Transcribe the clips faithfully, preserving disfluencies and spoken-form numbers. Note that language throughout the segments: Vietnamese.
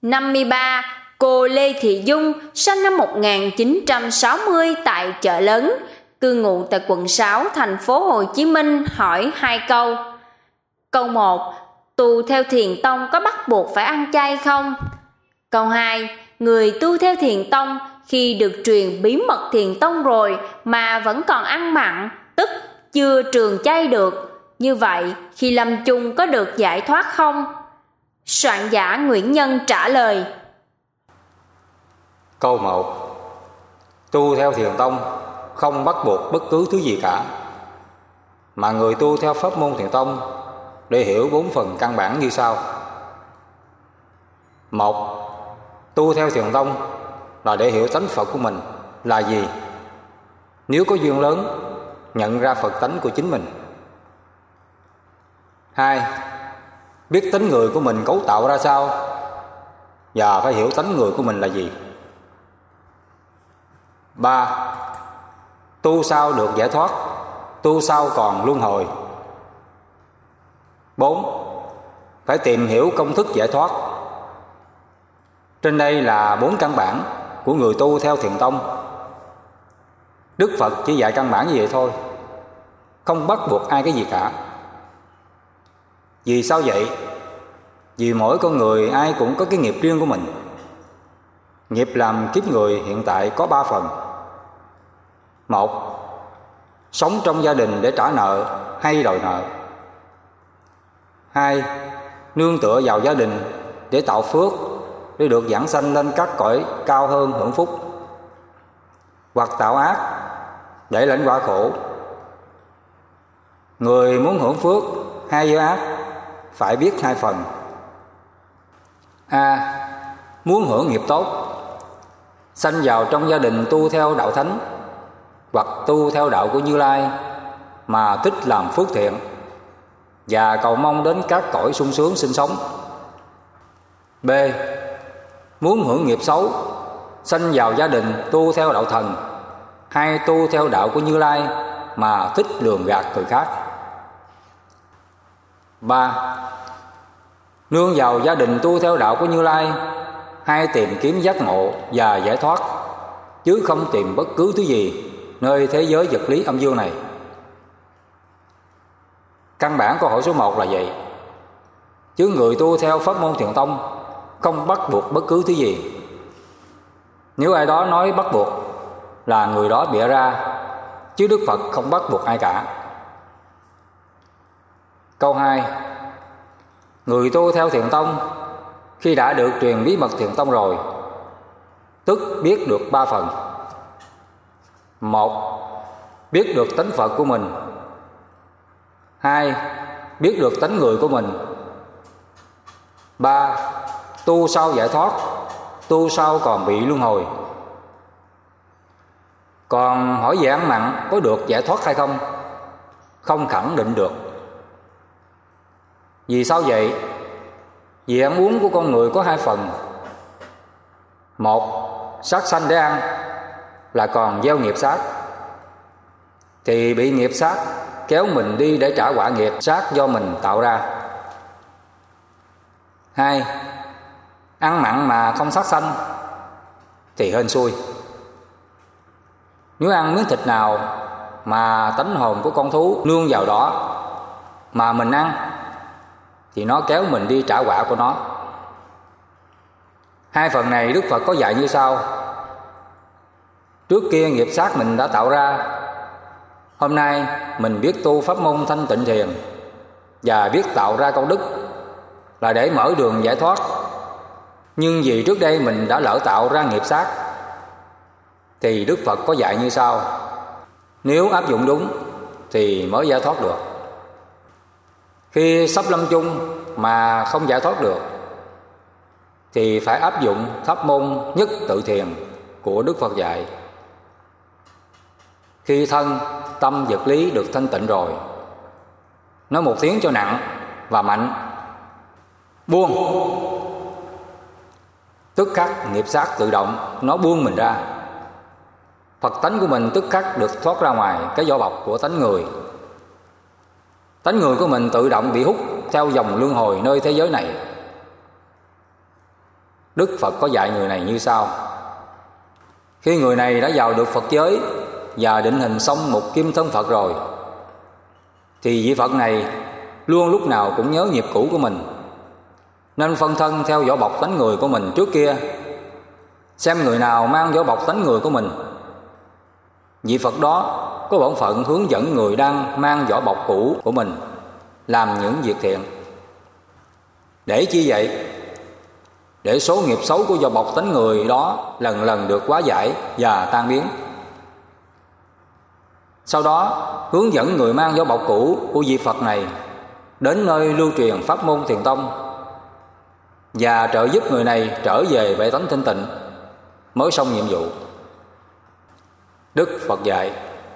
năm mươi ba. Cô Lê Thị Dung, sinh năm một nghìn chín trăm sáu mươi tại Chợ Lớn, cư ngụ tại quận sáu, thành phố Hồ Chí Minh, hỏi hai câu. Câu một. Tu theo Thiền tông có bắt buộc phải ăn chay không? Câu hai. Người tu theo Thiền tông khi được truyền bí mật Thiền tông rồi mà vẫn còn ăn mặn, tức chưa trường chay được, như vậy khi lâm chung có được giải thoát không? Soạn giả Nguyễn Nhân trả lời. Câu một. Tu theo Thiền tông không bắt buộc bất cứ thứ gì cả, mà người tu theo pháp môn Thiền tông để hiểu bốn phần căn bản như sau. Một. Tu theo Thiền tông là để hiểu tánh Phật của mình là gì, nếu có duyên lớn nhận ra Phật tánh của chính mình. Hai. Biết tánh người của mình cấu tạo ra sao và phải hiểu tánh người của mình là gì. Ba. Tu sao được giải thoát, tu sao còn luân hồi. Bốn. Phải tìm hiểu công thức giải thoát. Trên đây là bốn căn bản của người tu theo Thiền tông. Đức Phật chỉ dạy căn bản như vậy thôi, không bắt buộc ai cái gì cả. Vì sao vậy? Vì mỗi con người ai cũng có cái nghiệp riêng của mình. Nghiệp làm kiếp người hiện tại có ba phần. Một. Sống trong gia đình để trả nợ hay đòi nợ. Hai. Nương tựa vào gia đình để tạo phước, để được giảng sanh lên các cõi cao hơn hưởng phúc. Hoặc tạo ác để lãnh quả khổ. Người muốn hưởng phước hay gieo ác phải biết hai phần. A. Muốn hưởng nghiệp tốt, sanh vào trong gia đình tu theo đạo thánh hoặc tu theo đạo của Như Lai mà thích làm phước thiện và cầu mong đến các cõi sung sướng sinh sống. B. Muốn hưởng nghiệp xấu, sanh vào gia đình tu theo đạo thần hay tu theo đạo của Như Lai mà thích lường gạt người khác. Ba. Nương vào gia đình tu theo đạo của Như Lai hay tìm kiếm giác ngộ và giải thoát, chứ không tìm bất cứ thứ gì nơi thế giới vật lý âm dương này. Căn bản câu hỏi số một là vậy. Chứ người tu theo pháp môn Thiền tông không bắt buộc bất cứ thứ gì. Nếu ai đó nói bắt buộc là người đó bịa ra, chứ Đức Phật không bắt buộc ai cả. Câu hai. Người tu theo Thiền tông khi đã được truyền bí mật Thiền tông rồi, tức biết được ba phần. Một. Biết được tánh Phật của mình. Hai. Biết được tánh người của mình. Ba. Tu sao giải thoát, tu sao còn bị luân hồi. Còn hỏi về ăn mặn có được giải thoát hay không, không khẳng định được. Vì sao vậy? Vì ăn uống của con người có hai phần. Một. Sát sanh để ăn là còn gieo nghiệp sát, thì bị nghiệp sát kéo mình đi để trả quả nghiệp sát do mình tạo ra. Hai. Ăn mặn mà không sát sanh thì hên xui. Nếu ăn miếng thịt nào mà tánh hồn của con thú nương vào đó mà mình ăn, thì nó kéo mình đi trả quả của nó. Hai phần này Đức Phật có dạy như sau. Trước kia nghiệp sát mình đã tạo ra, hôm nay mình biết tu pháp môn thanh tịnh thiền và biết tạo ra công đức là để mở đường giải thoát. Nhưng vì trước đây mình đã lỡ tạo ra nghiệp sát, thì Đức Phật có dạy như sau. Nếu áp dụng đúng thì mới giải thoát được. Khi sắp lâm chung mà không giải thoát được thì phải áp dụng pháp môn nhất tự thiền của Đức Phật dạy. Khi thân, tâm, vật lý được thanh tịnh rồi, nói một tiếng cho nặng và mạnh, buông, tức khắc nghiệp sát tự động nó buông mình ra. Phật tánh của mình tức khắc được thoát ra ngoài cái vỏ bọc của tánh người. Tánh người của mình tự động bị hút theo dòng luân hồi nơi thế giới này. Đức Phật có dạy người này như sau. Khi người này đã vào được Phật giới và định hình xong một kim thân Phật rồi, thì vị Phật này luôn lúc nào cũng nhớ nghiệp cũ của mình, nên phân thân theo vỏ bọc tánh người của mình trước kia, xem người nào mang vỏ bọc tánh người của mình, vị Phật đó có bổn phận hướng dẫn người đang mang vỏ bọc cũ của mình làm những việc thiện. Để chi vậy? Để số nghiệp xấu của vỏ bọc tánh người đó lần lần được hóa giải và tan biến. Sau đó hướng dẫn người mang vỏ bọc cũ của vị Phật này đến nơi lưu truyền pháp môn Thiền Tông và trợ giúp người này trở về bệ tánh thanh tịnh mới xong nhiệm vụ. Đức Phật dạy,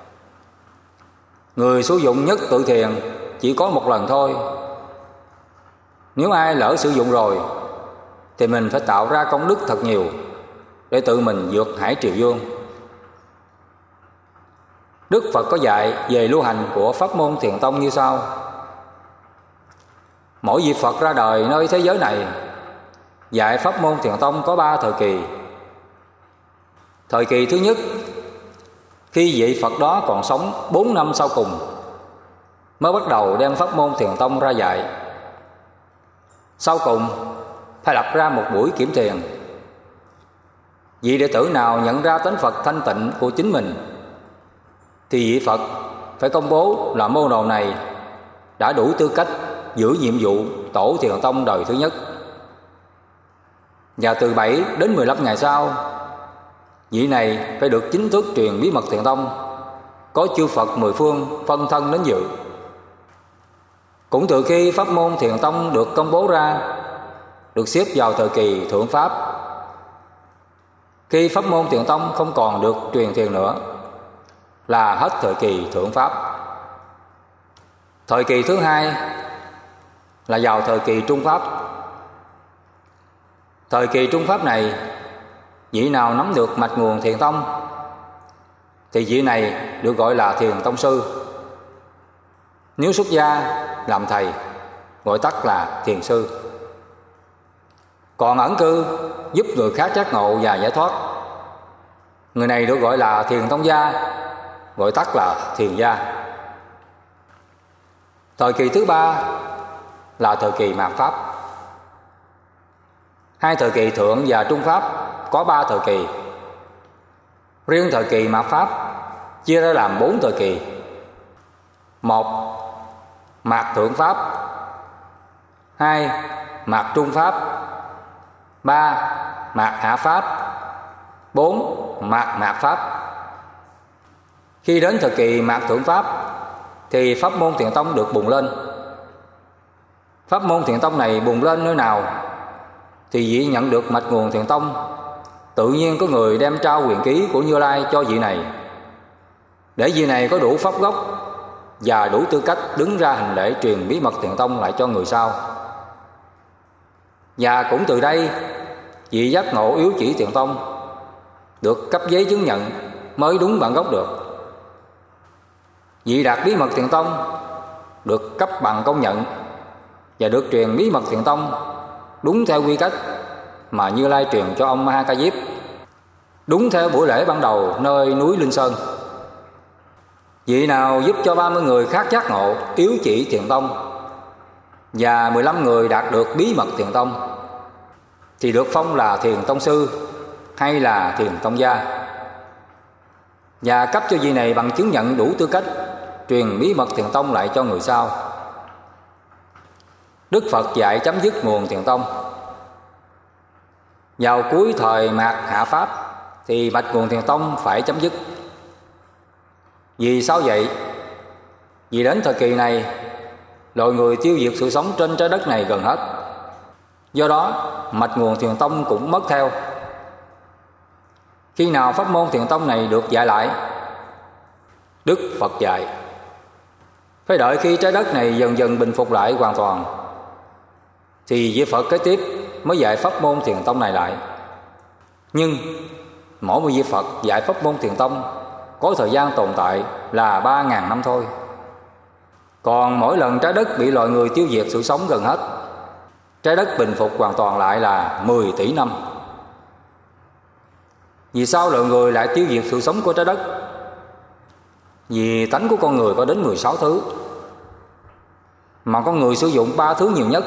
người sử dụng nhất tự thiền chỉ có một lần thôi. Nếu ai lỡ sử dụng rồi thì mình phải tạo ra công đức thật nhiều để tự mình vượt hải triều dương. Đức Phật có dạy về lưu hành của pháp môn Thiền Tông như sau. Mỗi vị Phật ra đời nơi thế giới này dạy pháp môn Thiền Tông có ba thời kỳ. Thời kỳ thứ nhất, khi vị Phật đó còn sống bốn năm sau cùng, mới bắt đầu đem pháp môn Thiền Tông ra dạy. Sau cùng phải lập ra một buổi kiểm thiền. Vị đệ tử nào nhận ra tánh Phật thanh tịnh của chính mình thì vị Phật phải công bố là môn đồ này đã đủ tư cách giữ nhiệm vụ tổ Thiền Tông đời thứ nhất. Và từ bảy đến mười lăm ngày sau, vị này phải được chính thức truyền bí mật Thiền Tông, có chư Phật mười phương phân thân đến dự. Cũng từ khi pháp môn Thiền Tông được công bố ra, được xếp vào thời kỳ thượng pháp. Khi pháp môn Thiền Tông không còn được truyền thiền nữa là hết thời kỳ thượng pháp. Thời kỳ thứ hai là vào thời kỳ trung pháp. Thời kỳ trung pháp này, vị nào nắm được mạch nguồn Thiền Tông thì vị này được gọi là Thiền Tông Sư. Nếu xuất gia làm thầy, gọi tắt là Thiền Sư. Còn ẩn cư giúp người khác giác ngộ và giải thoát, người này được gọi là Thiền Tông Gia, gọi tắt là Thiền Gia. Thời kỳ thứ ba là thời kỳ mạt pháp. Hai thời kỳ thượng và trung pháp có ba thời kỳ. Riêng thời kỳ mạt pháp chia ra làm bốn thời kỳ. Một, mạt thượng pháp. Hai, mạt trung pháp. Ba, mạt hạ pháp. Bốn, mạt mạt pháp. Khi đến thời kỳ mạt thượng pháp thì pháp môn Thiền Tông được bùng lên. Pháp môn Thiền Tông này bùng lên nơi nào thì vị nhận được mạch nguồn Thiền Tông, tự nhiên có người đem trao quyền ký của Như Lai cho vị này, để vị này có đủ pháp gốc và đủ tư cách đứng ra hành lễ truyền bí mật Thiền Tông lại cho người sau. Và cũng từ đây, vị giác ngộ yếu chỉ Thiền Tông được cấp giấy chứng nhận mới đúng bản gốc được. Vị đạt bí mật Thiền Tông được cấp bằng công nhận và được truyền bí mật Thiền Tông đúng theo quy cách mà Như Lai truyền cho ông Ma Ha Ca Diếp, đúng theo buổi lễ ban đầu nơi núi Linh Sơn. Vị nào giúp cho ba mươi người khác giác ngộ yếu chỉ Thiền Tông và mười lăm người đạt được bí mật Thiền Tông thì được phong là Thiền Tông Sư hay là Thiền Tông Gia, và cấp cho vị này bằng chứng nhận đủ tư cách truyền bí mật Thiền Tông lại cho người sau. Đức Phật dạy chấm dứt nguồn Thiền Tông. Vào cuối thời mạt hạ pháp thì mạch nguồn Thiền Tông phải chấm dứt. Vì sao vậy? Vì đến thời kỳ này, loài người tiêu diệt sự sống trên trái đất này gần hết. Do đó, mạch nguồn Thiền Tông cũng mất theo. Khi nào pháp môn Thiền Tông này được dạy lại? Đức Phật dạy phải đợi khi trái đất này dần dần bình phục lại hoàn toàn thì vị Phật kế tiếp mới dạy pháp môn Thiền Tông này lại. Nhưng mỗi một vị Phật dạy pháp môn Thiền Tông có thời gian tồn tại là ba ngàn năm thôi. Còn mỗi lần trái đất bị loài người tiêu diệt sự sống gần hết, trái đất bình phục hoàn toàn lại là mười tỷ năm. Vì sao loài người lại tiêu diệt sự sống của trái đất? Vì tánh của con người có đến mười sáu thứ, mà con người sử dụng ba thứ nhiều nhất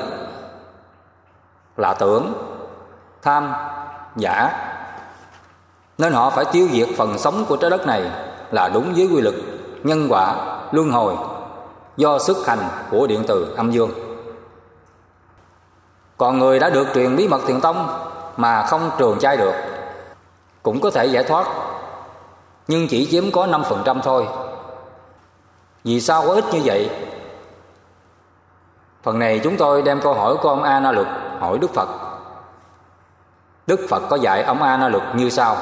là tưởng, tham, giả. Nên họ phải tiêu diệt phần sống của trái đất này là đúng với quy luật nhân quả luân hồi do sức hành của điện từ âm dương. Còn người đã được truyền bí mật thiền tông mà không trường chay được cũng có thể giải thoát, nhưng chỉ chiếm có năm phần trăm thôi. Vì sao có ít như vậy? Phần này chúng tôi đem câu hỏi của ông A Na Luật hỏi Đức Phật. Đức Phật có dạy ông A Na Luật như sau: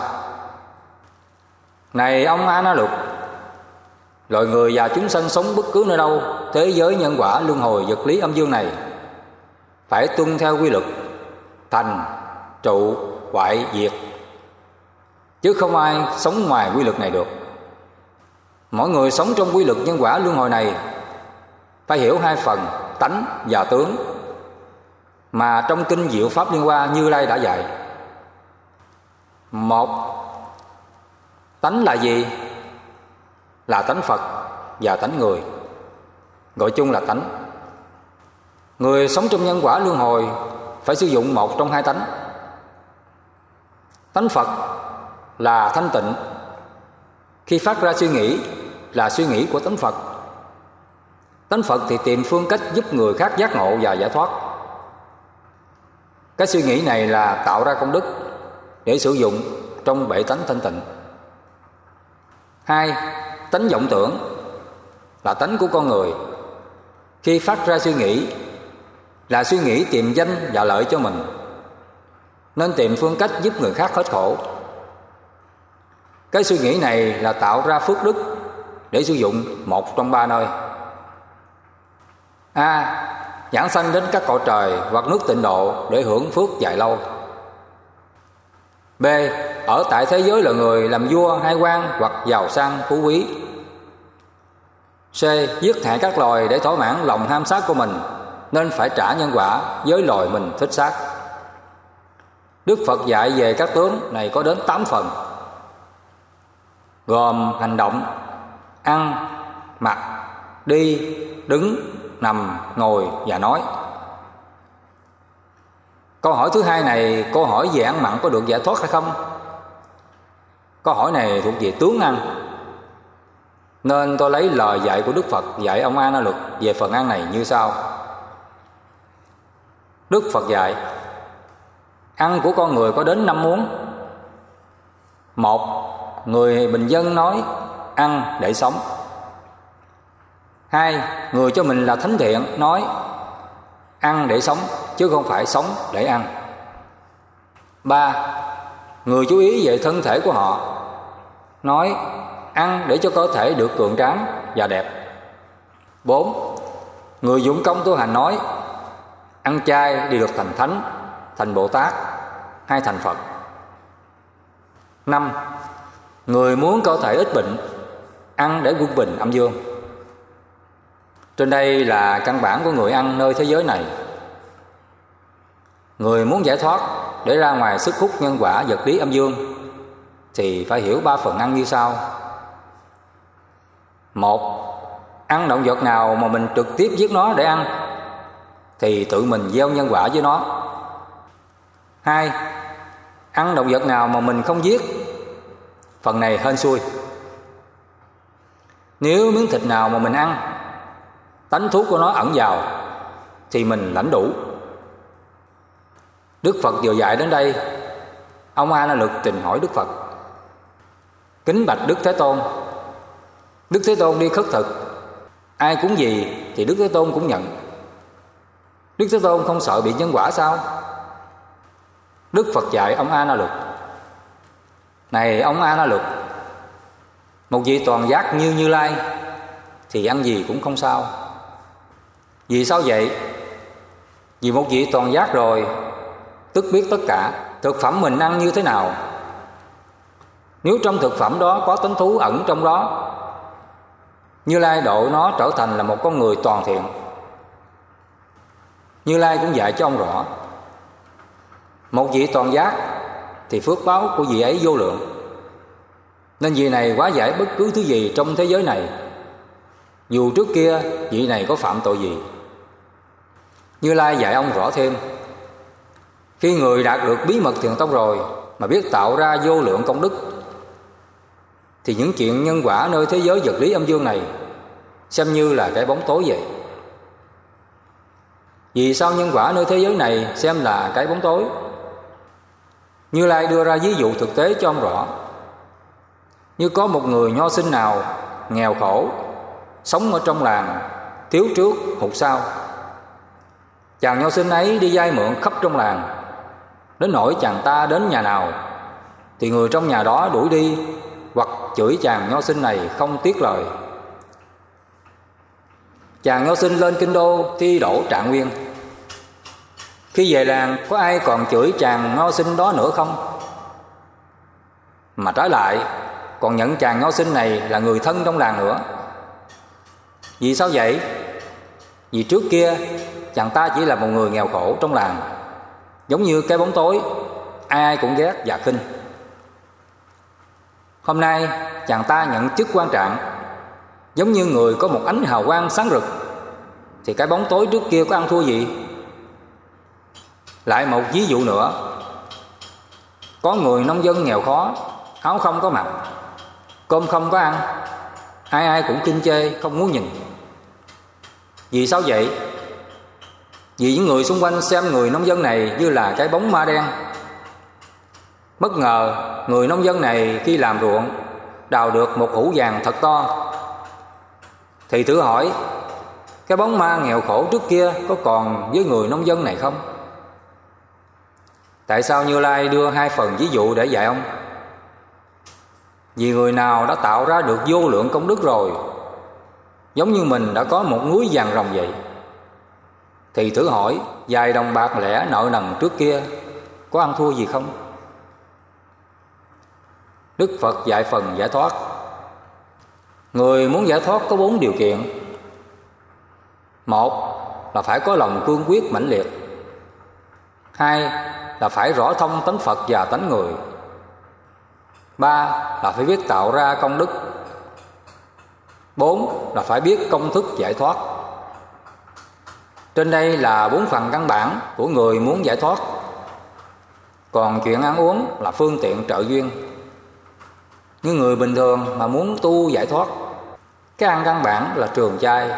Này ông A Na Luật, loài người và chúng sanh sống bất cứ nơi đâu thế giới nhân quả luân hồi vật lý âm dương này phải tuân theo quy luật thành, trụ, hoại, diệt, chứ không ai sống ngoài quy luật này được. Mỗi người sống trong quy luật nhân quả luân hồi này phải hiểu hai phần tánh và tướng mà trong kinh Diệu Pháp Liên Hoa Như Lai đã dạy. Một, tánh là gì? Là tánh Phật và tánh người, gọi chung là tánh. Người sống trong nhân quả luân hồi phải sử dụng một trong hai tánh. Tánh Phật là thanh tịnh, khi phát ra suy nghĩ là suy nghĩ của tánh Phật. Tánh Phật thì tìm phương cách giúp người khác giác ngộ và giải thoát. Cái suy nghĩ này là tạo ra công đức để sử dụng trong bệ tánh thanh tịnh. Hai, tánh vọng tưởng là tánh của con người, khi phát ra suy nghĩ là suy nghĩ tìm danh và lợi cho mình, nên tìm phương cách giúp người khác hết khổ. Cái suy nghĩ này là tạo ra phước đức để sử dụng một trong ba nơi: A. Giảng sanh đến các cõi trời hoặc nước tịnh độ để hưởng phước dài lâu. B. Ở tại thế giới loài người làm vua hay quan hoặc giàu sang phú quý. C. Giết hại các loài để thỏa mãn lòng ham sát của mình, nên phải trả nhân quả với loài mình thích sát. Đức Phật dạy về các tướng này có đến tám phần, gồm hành động, ăn, mặc, đi, đứng, nằm, ngồi và nói. Câu hỏi thứ hai này, câu hỏi về ăn mặn có được giải thoát hay không? Câu hỏi này thuộc về tướng ăn, nên tôi lấy lời dạy của Đức Phật dạy ông A Na Luật về phần ăn này như sau. Đức Phật dạy ăn của con người có đến năm muốn. Một, người bình dân nói ăn để sống. Hai, người cho mình là thánh thiện nói ăn để sống chứ không phải sống để ăn. Ba, người chú ý về thân thể của họ nói ăn để cho cơ thể được cường tráng và đẹp. Bốn, người dụng công tu hành nói ăn chay đi được thành thánh, thành Bồ Tát hay thành Phật. Năm, người muốn cơ thể ít bệnh ăn để quân bình âm dương. Trên đây là căn bản của người ăn nơi thế giới này. Người muốn giải thoát để ra ngoài sức hút nhân quả vật lý âm dương thì phải hiểu ba phần ăn như sau. Một, ăn động vật nào mà mình trực tiếp giết nó để ăn thì tự mình gieo nhân quả với nó. Hai, ăn động vật nào mà mình không giết, phần này hên xui. Nếu miếng thịt nào mà mình ăn, tánh thuốc của nó ẩn vào thì mình lãnh đủ. Đức Phật vừa dạy đến đây, ông A Na Luật trình hỏi Đức Phật: Kính bạch Đức Thế Tôn, Đức Thế Tôn đi khất thực, ai cúng gì thì Đức Thế Tôn cũng nhận. Đức Thế Tôn không sợ bị nhân quả sao? Đức Phật dạy ông A Na Luật: Này ông A Na Luật, một vị toàn giác như Như Lai thì ăn gì cũng không sao. Vì sao vậy? Vì một vị toàn giác rồi tức biết tất cả thực phẩm mình ăn như thế nào. Nếu trong thực phẩm đó có tánh thú ẩn trong đó, Như Lai độ nó trở thành là một con người toàn thiện. Như Lai cũng dạy cho ông rõ, một vị toàn giác thì phước báo của vị ấy vô lượng. Nên vị này hóa giải bất cứ thứ gì trong thế giới này, dù trước kia vị này có phạm tội gì. Như Lai dạy ông rõ thêm: khi người đạt được bí mật thiền tông rồi mà biết tạo ra vô lượng công đức, thì những chuyện nhân quả nơi thế giới vật lý âm dương này xem như là cái bóng tối vậy. Vì sao nhân quả nơi thế giới này xem là cái bóng tối? Như Lai đưa ra ví dụ thực tế cho ông rõ. Như có một người nho sinh nào nghèo khổ, sống ở trong làng, thiếu trước hụt sau. Chàng nho sinh ấy đi vay mượn khắp trong làng, đến nỗi chàng ta đến nhà nào thì người trong nhà đó đuổi đi hoặc chửi chàng nho sinh này không tiếc lời. Chàng nho sinh lên kinh đô thi đỗ trạng nguyên. Khi về làng có ai còn chửi chàng nho sinh đó nữa không? Mà trái lại còn nhận chàng nho sinh này là người thân trong làng nữa. Vì sao vậy? Vì trước kia chàng ta chỉ là một người nghèo khổ trong làng, giống như cái bóng tối, ai ai cũng ghét và khinh. Hôm nay chàng ta nhận chức quan trọng, giống như người có một ánh hào quang sáng rực, thì cái bóng tối trước kia có ăn thua gì? Lại một ví dụ nữa. Có người nông dân nghèo khó, áo không có mặc, cơm không có ăn, ai ai cũng kinh chê, không muốn nhìn. Vì sao vậy? Vì những người xung quanh xem người nông dân này như là cái bóng ma đen. Bất ngờ người nông dân này khi làm ruộng đào được một hũ vàng thật to, thì thử hỏi cái bóng ma nghèo khổ trước kia có còn với người nông dân này không? Tại sao Như Lai đưa hai phần ví dụ để dạy ông? Vì người nào đã tạo ra được vô lượng công đức rồi, giống như mình đã có một núi vàng ròng vậy, thì thử hỏi vài đồng bạc lẻ nợ nần trước kia có ăn thua gì không? Đức Phật dạy phần giải thoát. Người muốn giải thoát có bốn điều kiện. Một là phải có lòng cương quyết mãnh liệt. Hai là phải rõ thông tánh Phật và tánh người. Ba là phải biết tạo ra công đức. Bốn là phải biết công thức giải thoát. Trên đây là bốn phần căn bản của người muốn giải thoát. Còn chuyện ăn uống là phương tiện trợ duyên. Như người bình thường mà muốn tu giải thoát, cái ăn căn bản là trường chay.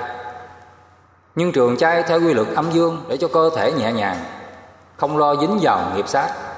Nhưng trường chay theo quy luật âm dương để cho cơ thể nhẹ nhàng, không lo dính vào nghiệp sát.